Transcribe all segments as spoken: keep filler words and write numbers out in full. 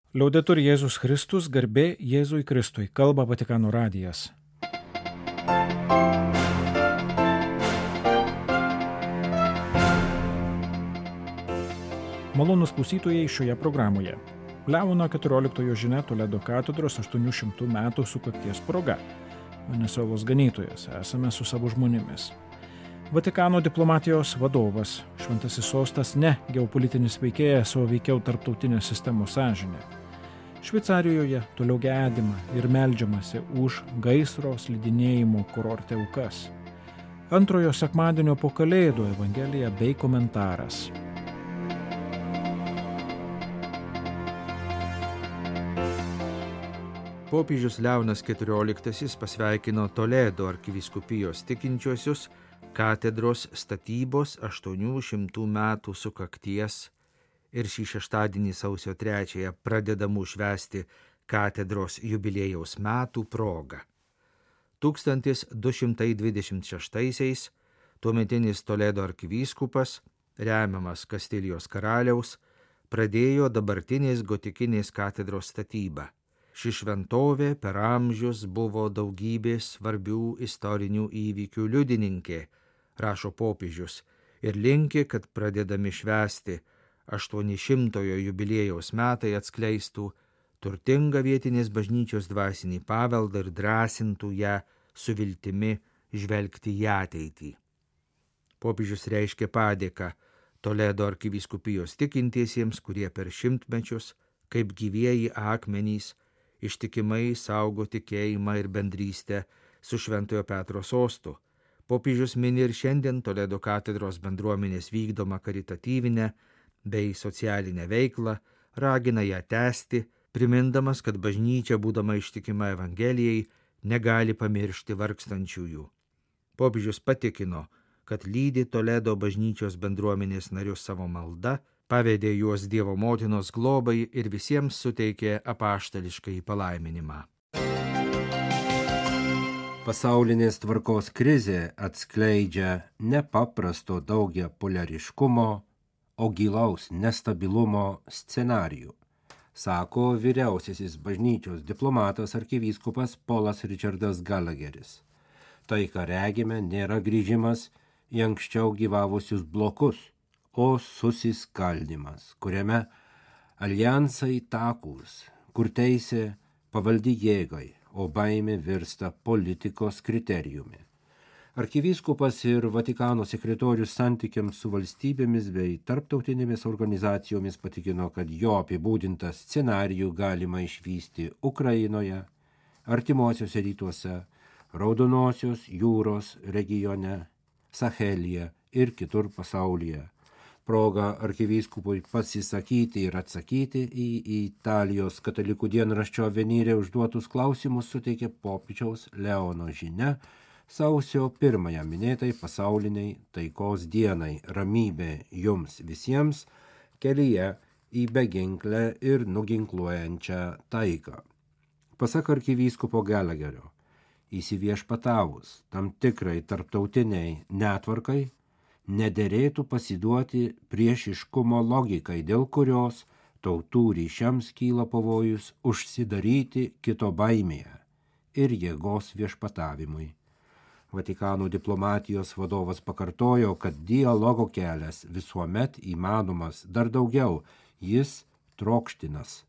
Liaudetur Jėzus Kristus, garbė Jėzui Kristui, kalba Vatikano radijas. Malonūs klausytojai šioje programoje. Leono keturioliktojo žinia Toledo katedros aštuonių šimtų metų sukakties proga. Venesuelos ganytojas, esame su savo žmonėmis. Vatikano diplomatijos vadovas, šventasis sostas ne geopolitinis veikėjas, o veikiau tarptautinės sistemos sąžinė. Šveicarijoje toliau gedima ir meldžiamasi už gaisro slidinėjimo kurorte aukas. Antrojo sekmadienio po Kalėdų evangelija bei komentaras. Popiežius Leonas keturioliktasis pasveikino Toledo arkivyskupijos tikinčiuosius katedros statybos aštuonių šimtų metų sukakties ir šį šeštadienį sausio trečiąją pradedamų švęsti katedros jubiliejaus metų proga. tūkstantis du šimtai dvidešimt šeštaisiais tuometinis Toledo arkivyskupas, remiamas Kastilijos karaliaus, pradėjo dabartinės gotikinės katedros statybą. Ši šventovė per amžius buvo daugybės svarbių istorinių įvykių liudininkė, rašo popiežius, ir linki, kad pradedami švęsti aštuonišimtojo jubiliejaus metai atskleistų turtingą vietinės bažnyčios dvasinį paveldą ir drąsintų ją su viltimi žvelgti į ateitį. Popiežius reiškė padėką Toledo arkivyskupijos tikintiesiems, kurie per šimtmečius, kaip gyvieji akmenys, ištikimai saugo tikėjimą ir bendrystę su Šventojo Petro sostu. Popiežius mini ir šiandien Toledo katedros bendruomenės vykdomą karitatyvinę bei socialinę veiklą, ragina ją tęsti, primindamas, kad bažnyčia, būdama ištikima Evangelijai, negali pamiršti vargstančiųjų. Popiežius patikino, kad lydi Toledo bažnyčios bendruomenės narius savo malda, pavedė juos Dievo motinos globai ir visiems suteikė apaštališkąjį palaiminimą. Pasaulinės tvarkos krizė atskleidžia nepaprasto daugiapolariškumo, o gilaus nestabilumo scenarijų, sako vyriausiasis bažnyčios diplomatas arkivyskupas Polas Richardas Gallagheris. Tai, ką regime, nėra grįžimas į anksčiau gyvavusius blokus, o susiskaldimas, kuriame alijansai takūs, kur teisė pavaldi jėgai, o baimė virsta politikos kriterijumi. Arkivyskupas ir Vatikano sekretorius santykiams su valstybėmis bei tarptautinėmis organizacijomis patikino, kad jo apibūdintą scenarijų galima išvysti Ukrainoje, artimuosiuose rytuose, Raudonosios jūros regione, Sahelyje ir kitur pasaulyje. Proga arkivyskupui pasisakyti ir atsakyti į Italijos katalikų dienraščio Avvenire užduotus klausimus suteikė popiežiaus Leono žinia sausio pirmąją minėtai pasauliniai taikos dienai ramybė jums visiems kelyje į beginklę ir nuginkluojančią taiką. Pasak arkivyskupo Gallagherio, įsiviešpatavus tam tikrai tarptautiniai netvarkai, nederėtų pasiduoti priešiškumo logikai, dėl kurios tautų ryšiams kyla pavojus užsidaryti kito baimėje ir jėgos viešpatavimui. Vatikano diplomatijos vadovas pakartojo, kad dialogo kelias visuomet įmanomas, dar daugiau, jis trokštinas.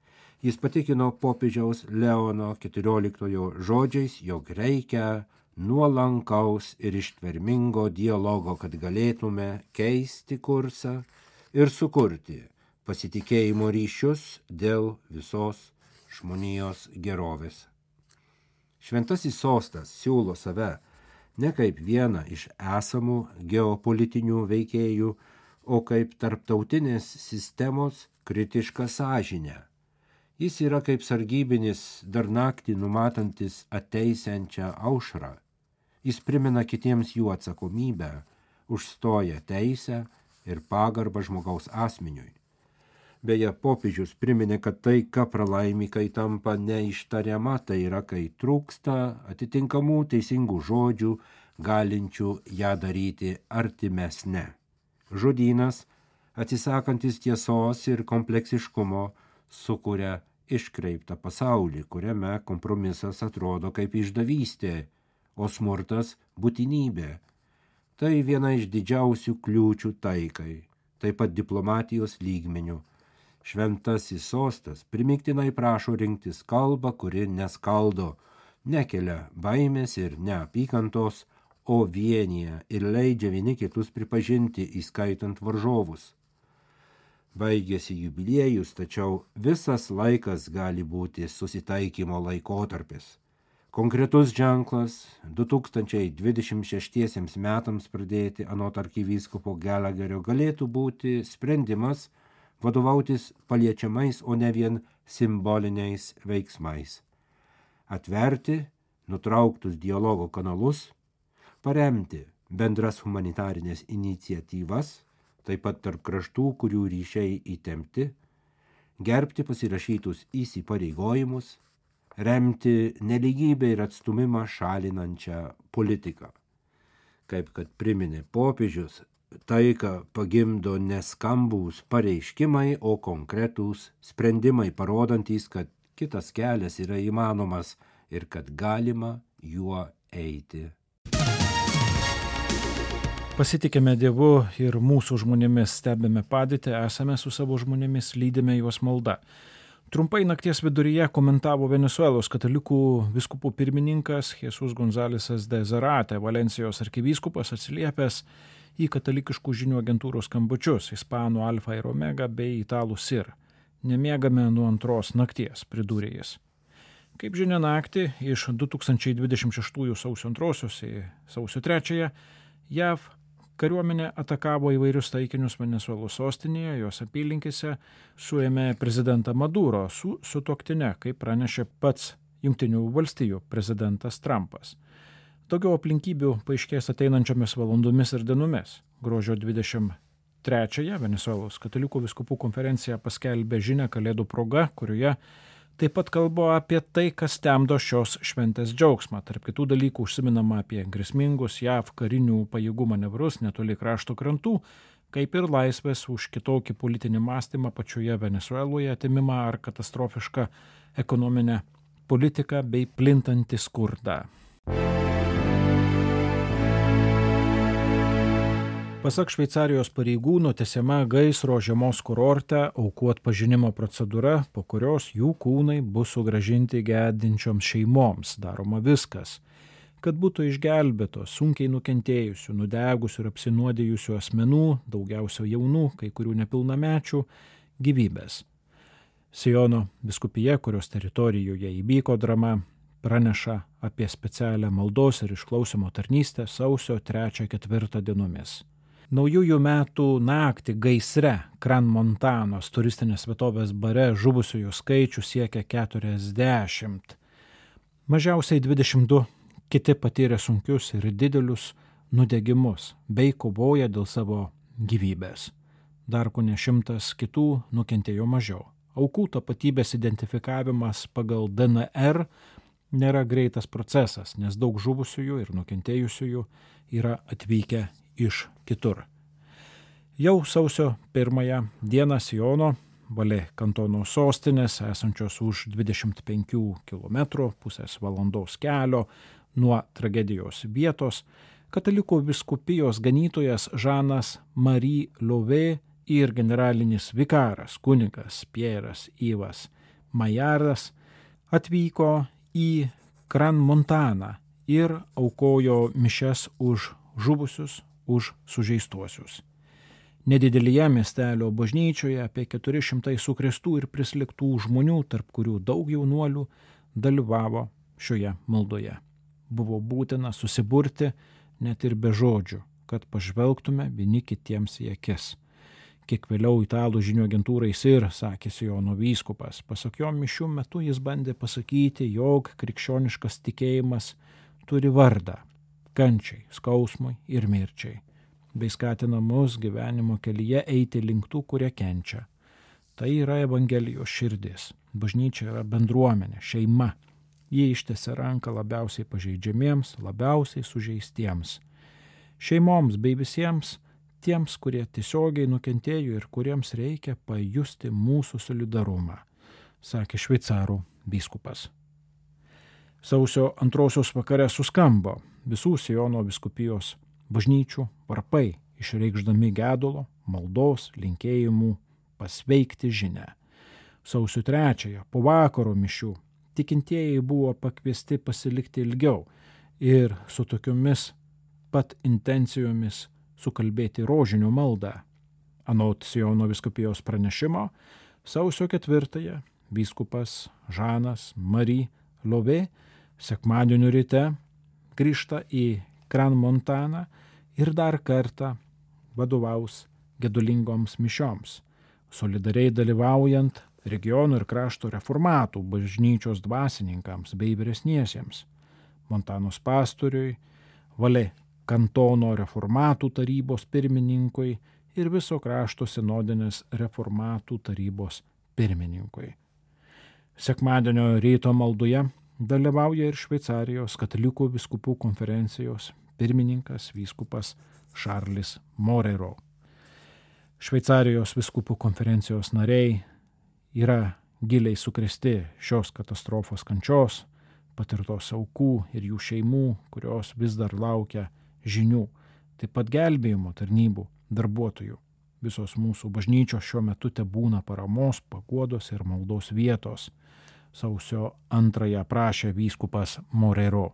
Jis patikino popiežiaus Leono keturioliktojo žodžiais, jog reikia nuolankaus ir ištvermingo dialogo, kad galėtume keisti kursą ir sukurti pasitikėjimo ryšius dėl visos žmonijos gerovės. Šventasis sostas siūlo save ne kaip vieną iš esamų geopolitinių veikėjų, o kaip tarptautinės sistemos kritišką sąžinę. Jis yra kaip sargybinis dar naktį numatantis ateisiančią aušrą. Jis primena kitiems jų atsakomybę, užstoja teisę ir pagarbą žmogaus asmeniui. Beje, popiežius priminė, kad taika pralaimi, kai tampa neištariama, tai yra, kai trūksta atitinkamų teisingų žodžių, galinčių ją daryti artimesne. Žodynas, atsisakantis tiesos ir kompleksiškumo, sukuria iškreiptą pasaulį, kuriame kompromisas atrodo kaip išdavystė, o smurtas būtinybė. Tai viena iš didžiausių kliūčių taikai, taip pat diplomatijos lygmenių. Šventasis sostas primiktinai prašo rinktis kalbą, kuri neskaldo, nekelia baimės ir neapykantos, o vienyje ir leidžia vieni kitus pripažinti, įskaitant varžovus. Baigėsi jubiliejus, tačiau visas laikas gali būti susitaikymo laikotarpis. Konkretus ženklas du tūkstančiai dvidešimt šeštiesiems metams pradėti anot arkivyskupo Gallagherio galėtų būti sprendimas vadovautis paliečiamais, o ne vien simboliniais veiksmais. Atverti nutrauktus dialogo kanalus, paremti bendras humanitarinės iniciatyvas, taip pat tarp kraštų, kurių ryšiai įtempti, gerbti pasirašytus įsipareigojimus, remti nelygybę ir atstumimą šalinančią politiką. Kaip kad priminė popiežius, taiką pagimdo neskambūs pareiškimai, o konkretūs sprendimai, parodantys, kad kitas kelias yra įmanomas ir kad galima juo eiti. Pasitikime Dievu ir mūsų žmonėmis stebime padėtį, esame su savo žmonėmis, lydime juos malda. Trumpai nakties viduryje komentavo Venesuelos katalikų vyskupų pirmininkas Jesus Gonzalesas de Zarate, Valencijos arkivyskupas, atsiliepęs į katalikiškų žinių agentūros skambučius, ispanų Alfa ir Omega bei italų Sir. Nemiegame nuo antros nakties, pridūrė jis. Kaip žinia, naktį iš du tūkstančiai dvidešimt šeštųjų sausio antrosios į sausio trečiąją J A V kariuomenė atakavo įvairius taikinius Venesuelos sostinėje, jos apylinkėse, suėmė prezidentą Maduro su sutuoktine, kaip pranešė pats Jungtinių valstijų prezidentas Trumpas. Daugiau aplinkybių paaiškės ateinančiomis valandomis ir dienomis. Gruodžio dvidešimt trečiąją Venesuelos katalikų vyskupų konferencija paskelbė žinią Kalėdų proga, kurioje taip pat kalba apie tai, kas temdo šios šventės džiaugsmą. Tarp kitų dalykų užsiminama apie grėsmingus J A V karinių pajėgų manevrus netoli krašto krantų, kaip ir laisvės už kitokį politinį mąstymą pačioje Venesueloje atimimą ar katastrofišką ekonominę politiką bei plintantį skurdą. Pasak Šveicarijos pareigūnų, tęsiama gaisro žiemos kurorte aukų atpažinimo procedūra, po kurios jų kūnai bus sugrąžinti gedinčioms šeimoms. Daroma viskas, kad būtų išgelbėtos sunkiai nukentėjusių, nudegusių ir apsinuodėjusių asmenų, daugiausia jaunų, kai kurių nepilnamečių, gyvybės. Siono vyskupija, kurios teritorijoje įvyko drama, praneša apie specialią maldos ir išklausimo tarnystę sausio trečią ketvirtą dienomis. Naujųjų metų naktį gaisre Kran Montanos turistinės vietovės bare žuvusiųjų skaičių siekia keturiasdešimt. Mažiausiai dvidešimt du kiti patyrė sunkius ir didelius nudegimus bei kovoja dėl savo gyvybės. Dar kone šimtas kitų nukentėjo mažiau. Aukų tapatybės identifikavimas pagal D N R nėra greitas procesas, nes daug žuvusiųjų ir nukentėjusiųjų yra atvykę iš kitur. Jau sausio pirmąją dieną Siono, Valė kantono sostinės, esančios už dvidešimt penkių kilometrų, pusės valandos kelio nuo tragedijos vietos, katalikų vyskupijos ganytojas Žanas Marie Lovė ir generalinis vikaras kunigas Pieras Yvas Majaras atvyko į Kran Montaną ir aukojo mišias už žuvusius, už sužeistuosius. Nedidelėje miestelio bažnyčioje apie keturi šimtai sukrėstų ir prislėgtų žmonių, tarp kurių daug jaunuolių, dalyvavo šioje maldoje. Buvo būtina susiburti net ir be žodžių, kad pažvelgtume vieni kitiems į akis. Kiek vėliau italų žinių agentūrai Sir, sakė Siono vyskupas, pasak jo mišių metu jis bandė pasakyti, jog krikščioniškas tikėjimas turi vardą kančiai, skausmui ir mirčiai, bei skatina mus gyvenimo kelyje eiti link tų, kurie kenčia. Tai yra Evangelijos širdis. Bažnyčia yra bendruomenė, šeima. Ji ištiesia ranką labiausiai pažeidžiamiems, labiausiai sužeistiems. Šeimoms bei visiems tiems, kurie tiesiogiai nukentėjo ir kuriems reikia pajusti mūsų solidarumą. sakė šveicarų vyskupas. Sausio antrosios vakare suskambo visų Siono vyskupijos bažnyčių varpai, išreikšdami gedulo, maldos, linkėjimų pasveikti žinią. Sausio trečiąją po vakaro mišių tikintieji buvo pakviesti pasilikti ilgiau ir su tokiomis pat intencijomis sukalbėti rožinio maldą. Anot Siono vyskupijos pranešimo, sausio ketvirtąją vyskupas Žanas Marie Lovė sekmadienio ryte grįžta į Kran-Montaną ir dar kartą vadovaus gedulingoms mišioms, solidariai dalyvaujant regionų ir krašto reformatų bažnyčios dvasininkams bei vyresniesiems, Montanos pastoriui, Valė kantono reformatų tarybos pirmininkui ir viso krašto sinodinės reformatų tarybos pirmininkui. Sekmadienio ryto maldoje dalyvauja ir Šveicarijos katalikų vyskupų konferencijos pirmininkas vyskupas Šarlis Morero. Šveicarijos vyskupų konferencijos nariai yra giliai sukrėsti šios katastrofos kančios, patirtos aukų ir jų šeimų, kurios vis dar laukia žinių, taip pat gelbėjimo tarnybų darbuotojų. Visos mūsų bažnyčios šiuo metu tebūna paramos, paguodos ir maldos vietos. Sausio antrąją prašė vyskupas Morero.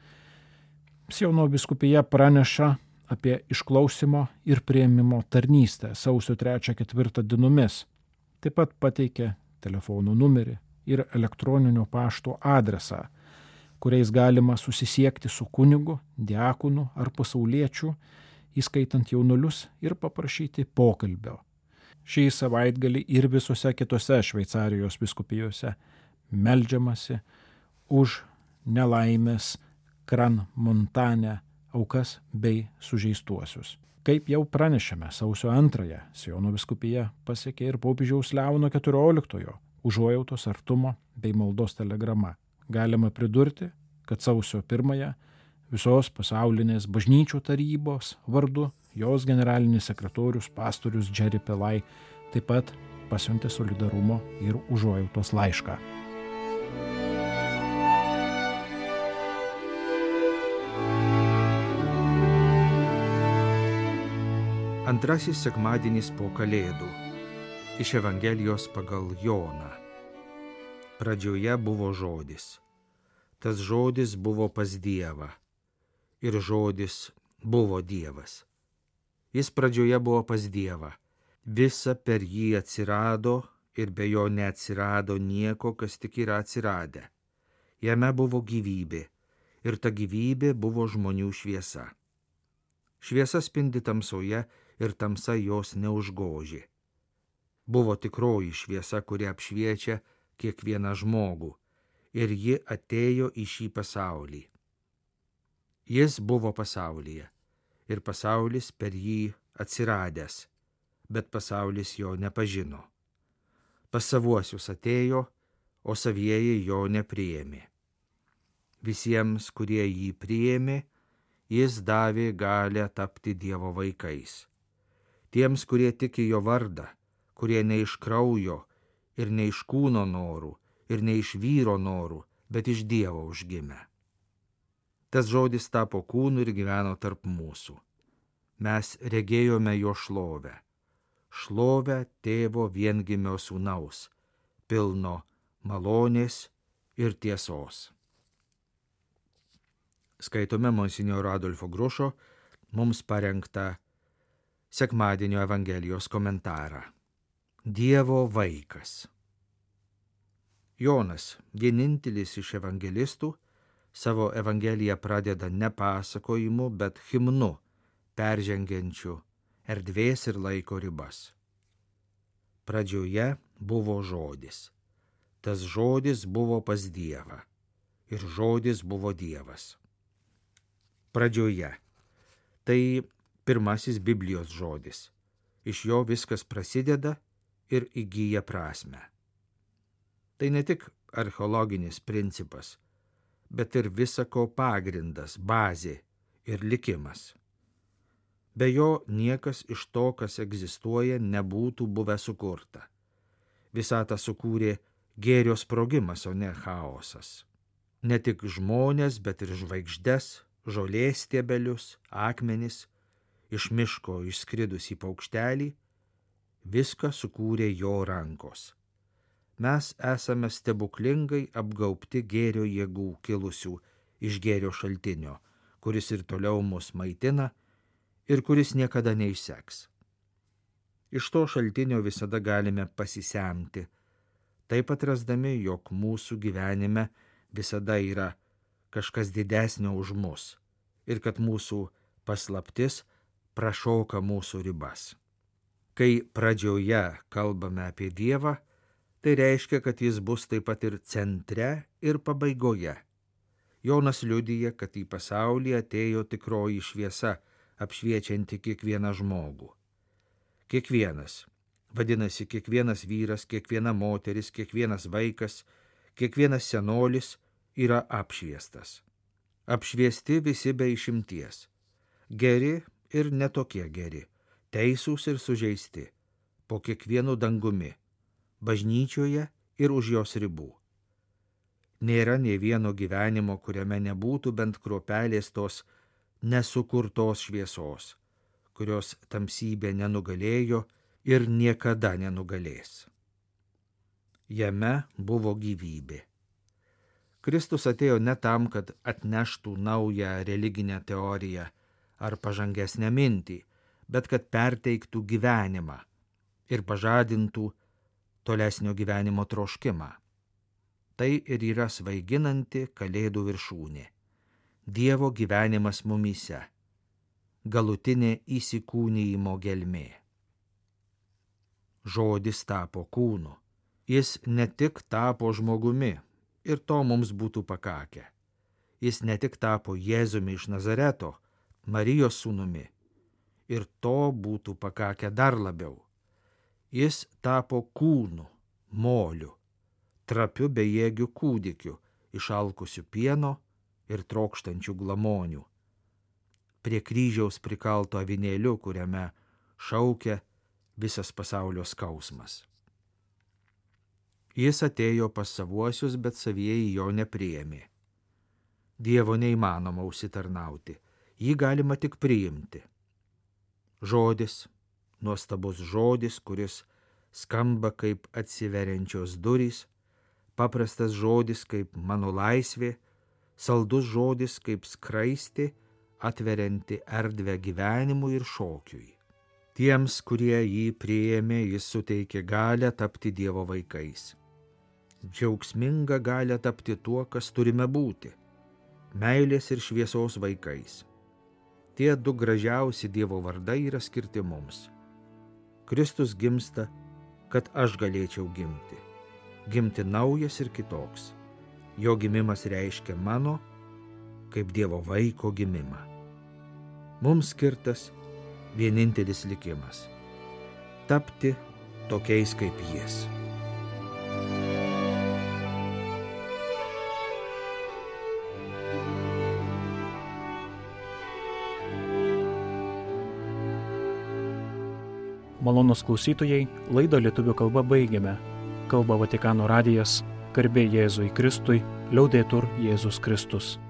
Siono vyskupija praneša apie išklausimo ir priėmimo tarnystę sausio trečią ketvirtą dienomis. Taip pat pateikė telefono numerį ir elektroninio pašto adresą, kuriais galima susisiekti su kunigu, diakonu ar pasauliečiu, įskaitant jaunuolius ir paprašyti pokalbio. Šį savaitgalį ir visose kitose Šveicarijos vyskupijose meldžiamasi už nelaimės Kran-Montane aukas bei sužeistuosius. Kaip jau pranešėme, sausio antrąją Siono vyskupija pasiekė ir popiežiaus Leono keturioliktojo užuojautos, artumo bei maldos telegrama. Galima pridurti, kad sausio pirmąją visos pasaulinės bažnyčių tarybos vardu jos generalinis sekretorius pastorius Jerry Pelai taip pat pasiuntė solidarumo ir užuojautos laišką. Antrasis sekmadienis po Kalėdų. Iš Evangelijos pagal Joną. Pradžioje buvo žodis. Tas žodis buvo pas Dievą. Ir žodis buvo Dievas. Jis pradžioje buvo pas Dievą. Visa per jį atsirado ir be jo neatsirado nieko, kas tik yra atsiradę. Jame buvo gyvybė ir ta gyvybė buvo žmonių šviesa. Šviesa spindi tamsoje ir tamsa jos neužgožė. Buvo tikroji šviesa, kuri apšviečia kiekvieną žmogų, ir ji atėjo į šį pasaulį. Jis buvo pasaulyje, ir pasaulis per jį atsiradęs, bet pasaulis jo nepažino. Pas savuosius atėjo, o savieji jo nepriėmė. Visiems, kurie jį priėmė, jis davė galią tapti Dievo vaikais. Tiems, kurie tiki jo vardą, kurie ne iš kraujo ir ne iš kūno norų ir ne iš vyro norų, bet iš Dievo užgimę. Tas žodis tapo kūnu ir gyveno tarp mūsų. Mes regėjome jo šlovę. Šlovę tėvo viengimio sūnaus, pilno malonės ir tiesos. Skaitome monsinjoro Adolfo Grušo mums parengtą sekmadienio Evangelijos komentarą. Dievo vaikas. Jonas, vienintelis iš evangelistų, savo Evangeliją pradeda ne pasakojimu, bet himnu, peržengiančiu erdvės ir laiko ribas. Pradžioje buvo žodis. Tas žodis buvo pas Dievą. Ir žodis buvo Dievas. Pradžioje. Tai pirmasis Biblijos žodis. Iš jo viskas prasideda ir įgyja prasmę. Tai ne tik archeologinis principas, bet ir visako pagrindas, bazė ir likimas. Be jo niekas iš to, kas egzistuoja, nebūtų buvę sukurta. Visatą sukūrė gėrio sprogimas, o ne chaosas. Ne tik žmonės, bet ir žvaigždes, žolės stiebelius, akmenis, iš miško išskridusį paukštelį, viską sukūrė jo rankos. Mes esame stebuklingai apgaubti gėrio jėgų kilusių iš gėrio šaltinio, kuris ir toliau mus maitina ir kuris niekada neišseks. Iš to šaltinio visada galime pasisemti, taip atrasdami, jog mūsų gyvenime visada yra kažkas didesnio už mus ir kad mūsų paslaptis prašoka mūsų ribas. Kai pradžioje kalbame apie Dievą, tai reiškia, kad jis bus taip pat ir centre ir pabaigoje. Jonas liudija, kad į pasaulį atėjo tikroji šviesa, apšviečianti kiekvieną žmogų. Kiekvienas, vadinasi, kiekvienas vyras, kiekviena moteris, kiekvienas vaikas, kiekvienas senolis yra apšviestas. Apšviesti visi be išimties. Geri ir netokie geri, teisūs ir sužeisti, po kiekvienu dangumi, bažnyčioje ir už jos ribų. Nėra nė vieno gyvenimo, kuriame nebūtų bent kruopelės tos nesukurtos šviesos, kurios tamsybė nenugalėjo ir niekada nenugalės. Jame buvo gyvybė. Kristus atėjo ne tam, kad atneštų naują religinę teoriją ar pažangesnę mintį, bet kad perteiktų gyvenimą ir pažadintų tolesnio gyvenimo troškimą. Tai ir yra svaiginanti Kalėdų viršūnė. Dievo gyvenimas mumyse. Galutinė įsikūnijimo gelmė. Žodis tapo kūnu. Jis ne tik tapo žmogumi, ir to mums būtų pakakę. Jis ne tik tapo Jėzumi iš Nazareto, Marijos sūnumi, ir to būtų pakakę dar labiau. Jis tapo kūnu, moliu, trapiu bejėgiu kūdikiu, išalkusiu pieno ir trokštančių glamonių. Prie kryžiaus prikalto avinėliu, kuriame šaukia visas pasaulio skausmas. Jis atėjo pas savuosius, bet savieji jo nepriėmė. Dievo neįmanoma užsitarnauti, jį galima tik priimti. Žodis, nuostabus žodis, kuris skamba kaip atsiveriančios durys, paprastas žodis kaip mano laisvė, saldus žodis kaip skraisti, atverianti erdvę gyvenimui ir šokiui. Tiems, kurie jį priėmė, jis suteikė galią tapti Dievo vaikais. Džiaugsminga galia tapti tuo, kas turime būti – meilės ir šviesos vaikais. Tie du gražiausi Dievo vardai yra skirti mums. Kristus gimsta, kad aš galėčiau gimti. Gimti naujas ir kitoks. Jo gimimas reiškia mano, kaip Dievo vaiko gimimą. Mums skirtas vienintelis likimas – tapti tokiais kaip jis. Malonūs klausytojai, laidą lietuvių kalba baigiame. Kalba Vatikano radijas, garbė Jėzui Kristui, liaudetur Jėzus Kristus.